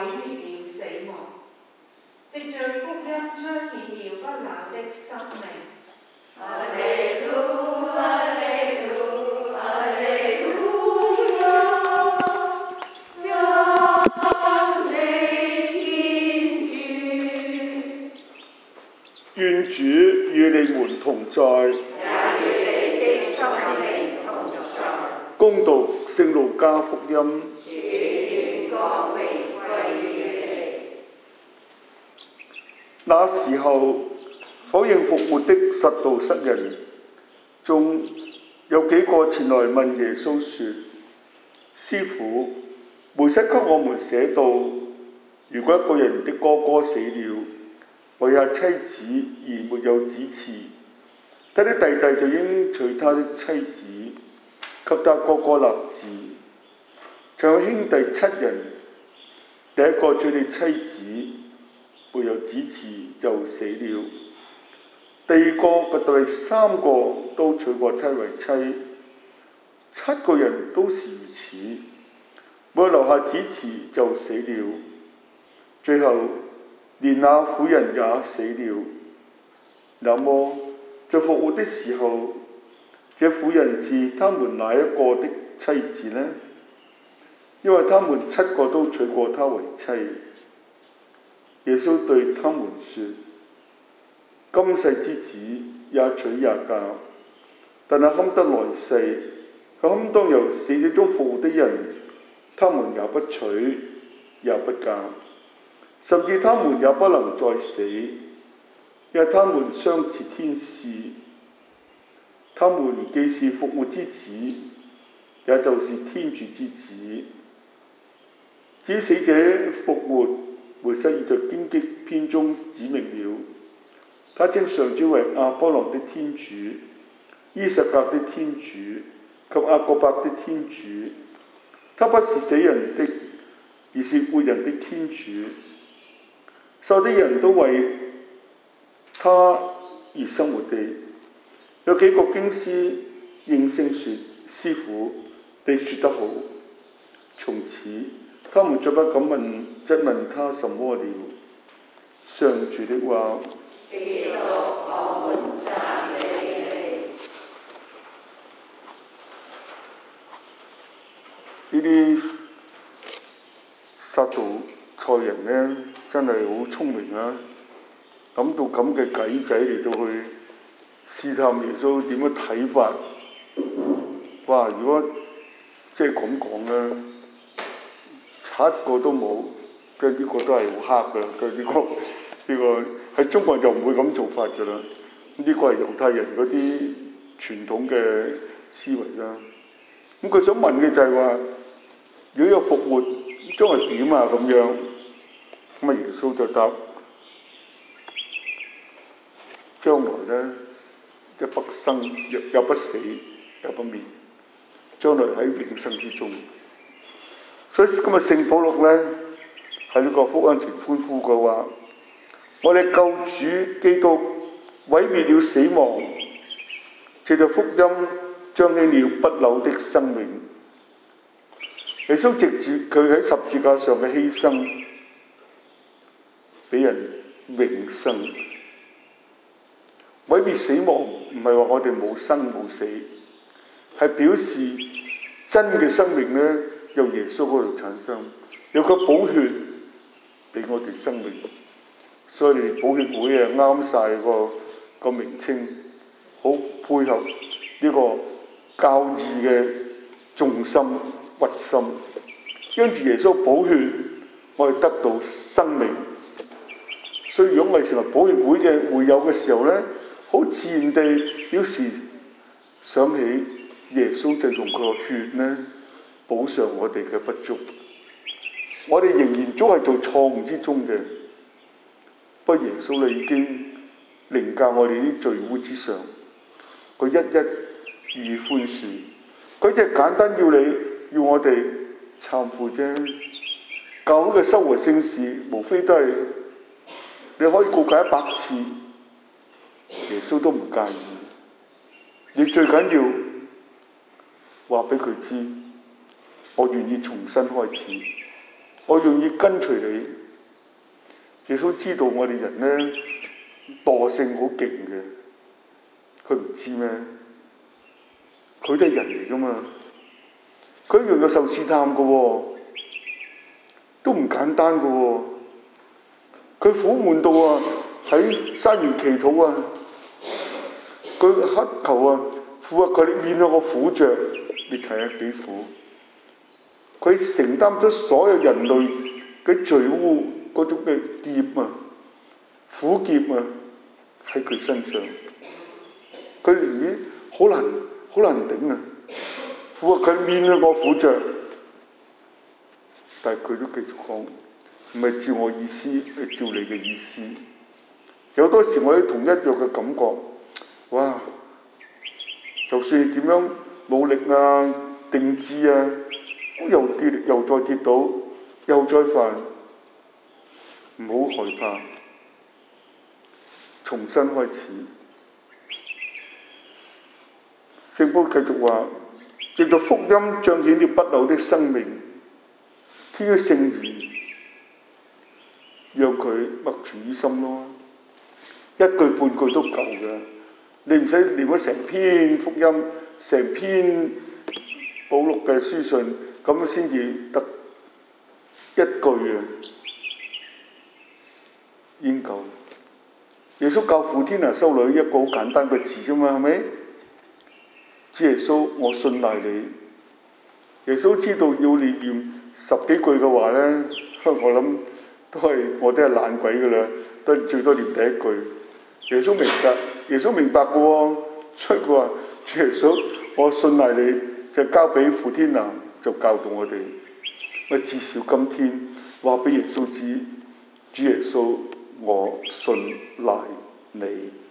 滅了死亡，藉著福音彰顯了不朽的生命。哈利路，哈利路，哈利路亞，讚美天主。 願主與你們同在， 也與你的心靈同在。 恭讀聖路加福音。 主願光榮歸於你。 那時候，否認復活的撒杜塞人中有幾個前來問耶穌說：師傅，梅瑟給我們寫道，如果一個人的哥哥死了，遺下妻子而沒有子嗣，他的弟弟就應娶他的妻子，給他哥哥立嗣。曾有兄弟7人，第一個娶了妻子，沒有子嗣就死了。第二個及第三個都娶過她為妻，7個人都是如此，沒有留下子嗣就死了。最後連那婦人也死了。那麼在復活的時候，這婦人是他們哪一個的妻子呢？因為他們7個都娶過她為妻。耶穌對他們說：今世之子也娶也嫁，但那堪得來世，堪當由死者中復活的人，他們也不娶也不嫁，甚至他們也不能再死，因為他們相似天使。他們既是復活之子，也就是天主之子。至於死者復活，梅瑟已在荊棘篇中指明了，他稱上主為亞波郎的天主、伊撒格的天主及雅各伯的天主。他不是死人的，而是活人的天主。受的人都為他而生活的。有幾個經師應聲說：師傅，你說得好。從此他們再不敢質問他什麼了。上主的話。 基督，我們讚美你。呢啲撒杜塞人呢，真係好聰明啊！諗到咁嘅計仔嚟到去試探耶穌點樣睇法。哇！如果即係咁講咧，7個都冇，即係呢個都係好黑㗎。即係呢個喺中國人就唔會咁做法㗎啦。呢個係猶太人嗰啲傳統嘅思維啦。咁佢想問嘅就係話：如果有復活，將來點啊？咁樣咁啊，耶穌就答：將來呢，一不生，也不死，也不滅，將來喺永生之中。所以今日聖保祿呢，喺呢個福音前歡呼嘅話：我哋救主基督毀滅了死亡，藉着福音彰顯了不朽的生命。耶穌藉住佢喺十字架上嘅犧牲，俾人永生。毀滅死亡唔係話我哋冇生冇死，係表示真嘅生命呢，由耶穌嗰度產生，有個寶血俾我哋生命。所以寶血會啊啱晒個名稱，好配合呢個教義嘅重心核心。跟住耶穌寶血，我哋得到生命。所以如果我哋成為寶血會嘅會友嘅時候呢，好自然地表示想起耶穌就用佢個血呢補償我哋嘅不足。我哋仍然都係做錯誤之中嘅。不過耶穌已經凌駕我哋啲罪污之上，佢一一予以寬恕。佢只係簡單要我哋懺悔啫。教會嘅修和聖事，無非都係你可以告解100次，耶穌都唔介意。你最緊要話俾佢知，我願意重新開始， 我願意跟隨你。耶穌知道我哋人呢，惰性好勁嘅，佢唔知咩？佢都係人嚟噶嘛，佢一樣有受試探嘅喎，都唔簡單嘅喎。佢苦悶到啊，喺山園祈禱啊，佢乞求啊，父啊，佢免咗我苦着，你睇下幾苦。佢承擔咗所有人類嘅罪污嗰種嘅劫啊，苦劫啊，喺佢身上，佢已經好難頂啊！父啊，佢免咗我苦着，但係佢都繼續講，唔係照我意思，係照你嘅意思。有多時我有同一樣嘅感覺，哇！就算點樣努力啊、定志啊，又跌又再跌倒，又再犯，唔好害怕，重新開始。聖保繼續話，藉著福音彰顯了不朽的生命，天嘅聖言，讓佢默存於心咯。一句半句都夠嘅，你唔使念咗成篇福音、成篇保祿嘅書信，咁先至得一句啊，已經夠。耶穌教父天拿修女一個好簡單嘅字啫嘛，係咪？主耶穌，我信賴你。耶穌知道要你念10幾句嘅話呢，我諗我都係懶鬼㗎啦，都最多念第一句。耶穌明白嘅喎，所以佢話：主耶穌，我信賴你，就交俾父天拿就教導我哋。我至少今天話俾耶穌知，主耶穌，我信賴你。